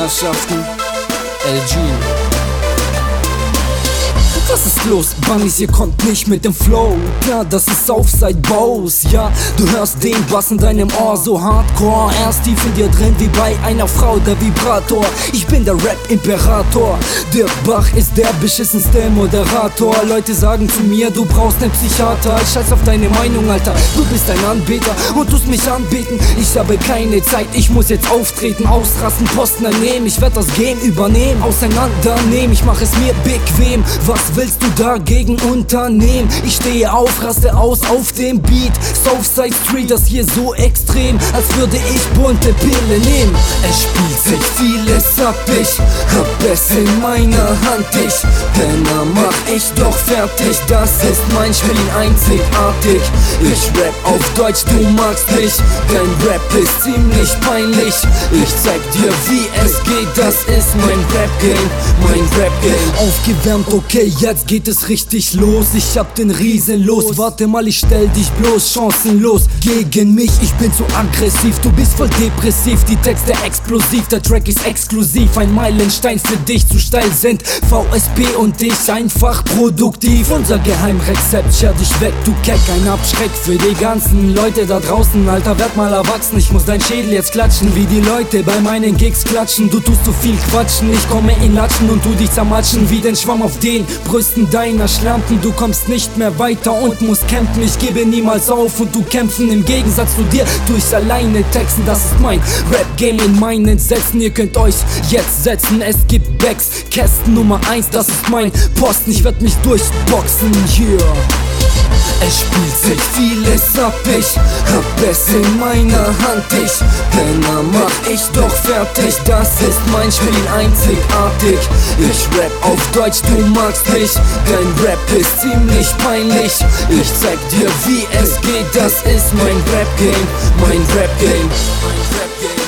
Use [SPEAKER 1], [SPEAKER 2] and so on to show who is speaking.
[SPEAKER 1] Herrschaften, LG. Was ist los? Bunnies, ihr kommt nicht mit dem Flow. Klar, das ist Southside Bows. Ja, du hörst den Bass in deinem Ohr so hardcore. Er ist tief in dir drin wie bei einer Frau, der Vibrator. Ich bin der Rap-Imperator. Der Bach ist der beschissenste Moderator. Leute sagen zu mir, du brauchst nen Psychiater. Ich scheiß auf deine Meinung, Alter. Du bist ein Anbeter und tust mich anbeten. Ich habe keine Zeit, ich muss jetzt auftreten. Ausrasten, Posten nehmen. Ich werd das Game übernehmen, auseinandernehmen. Ich mach es mir bequem. Was willst du dagegen unternehmen? Ich stehe auf, raste aus auf dem Beat. Southside Street, das hier so extrem, als würde ich bunte Pille nehmen. Es spielt sich vieles ab, ich hab es in meiner Hand. Ich Penner mach ich doch fertig, das ist mein Spiel einzigartig. Ich rap auf Deutsch, du magst mich. Dein Rap ist ziemlich peinlich. Ich zeig dir wie es geht, das ist mein Rap-Game, mein Rap-Game. Aufgewärmt, okay, jetzt geht es richtig los. Ich hab den Riesen los. Warte mal, ich stell dich bloß chancenlos gegen mich. Ich bin zu aggressiv, du bist voll depressiv. Die Texte explosiv, der Track ist exklusiv. Ein Meilenstein für dich, zu steil sind VSP und ich einfach produktiv. Unser Geheimrezept, scher dich weg, du Keck. Ein Abschreck für die ganzen Leute da draußen. Alter, werd mal erwachsen, ich muss dein Schädel jetzt klatschen. Wie die Leute bei meinen Gigs klatschen. Du tust so viel quatschen, ich komme in Latschen und du dich zermatschen wie den Schwamm auf den Brüsten deiner Schlampen. Du kommst nicht mehr weiter und musst campen. Ich gebe niemals auf und du kämpfen. Im Gegensatz zu dir durchs alleine texten. Das ist mein Rap-Game in meinen Sätzen. Ihr könnt euch jetzt setzen, es gibt Backs. Kästen Nummer 1, das ist mein Posten. Ich werd mich durchboxen, yeah. Es spielt sich vieles ab, ich hab es in meiner Hand. Ich Penner mach ich doch fertig, das ist mein Spiel einzigartig. Ich rap auf Deutsch, du magst mich. Dein Rap ist ziemlich peinlich. Ich zeig dir wie es geht, das ist mein Rap-Game, mein Rap-Game, mein Rap-Game.